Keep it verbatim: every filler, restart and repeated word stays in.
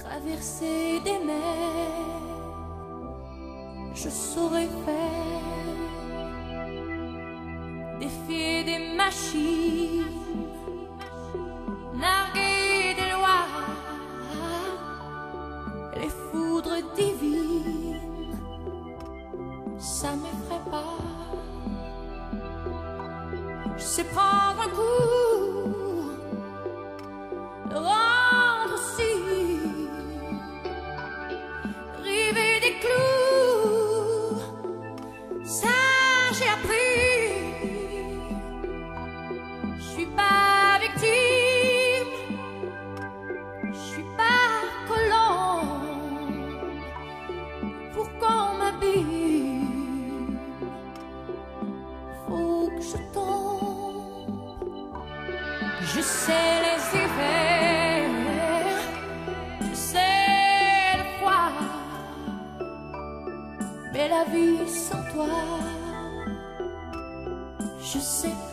traverser des mers, je saurais faire, défier des machines, narguer des lois, les foudres divines, ça m'effraie pas. Je sais prendre un coup, le rendre aussi, river des clous, ça j'ai appris. Je suis pas victime, je suis pas colombe pour qu'on m'habille. Faut que je tombe. Je sais les hivers, je sais le froid, mais la vie sans toi, je sais